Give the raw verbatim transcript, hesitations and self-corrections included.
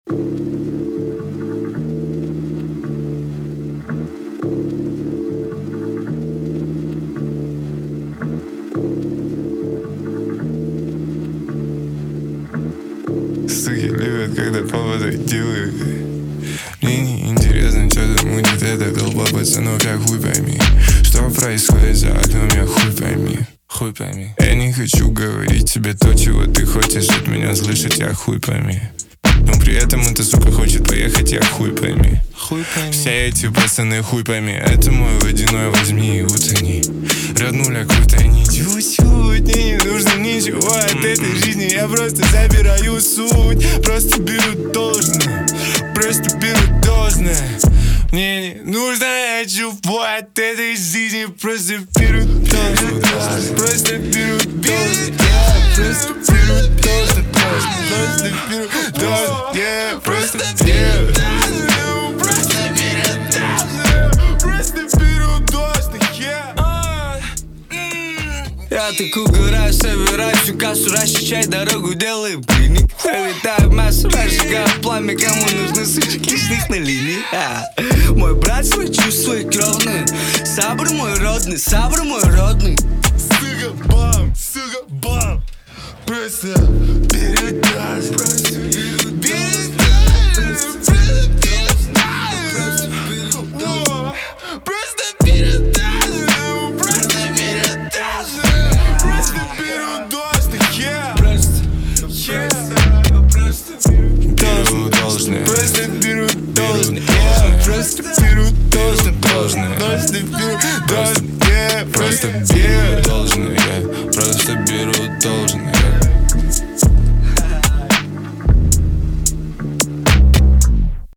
Суки любят, когда поводы делают. Мне не интересно, что там мутит эта толпа пацанов, я хуй пойми. Что происходит за окном, я хуй пойми. Хуй пойми. Я не хочу говорить тебе то, чего ты хочешь от меня слышать, я хуй пойми. Но при этом эта сука хочет поехать, я хуй пойми. Хуй пойми. Все эти пацаны, хуй пойми. Это мой водяной, возьми и утони. Роднуля круто, не чуть-чуть. Мне не нужно ничего от этой жизни. Я просто забираю суть. Просто беру должное. Просто беру должное. Мне не нужно ничего от этой жизни. Просто беру должное. Просто беру должное. Просто беру должное. Просто беру должное. Просто беру должное. Просто беру должное. Просто беру должное. Я так угораю, собираю всю кассу, расчищай дорогу, делаю клиник. Залетаю в массу, разжигаю пламя, кому нужны сучек лишних на линии. а. Мой брат свой чувствует кровный, сабр мой родный, сабр мой родный. Сука, бам, сука, бам. Просто беру должное. Просто беру должное. Просто беру должное. Просто беру должное. Просто беру должное. Просто беру должное. Просто беру должное. Просто беру должное. Просто беру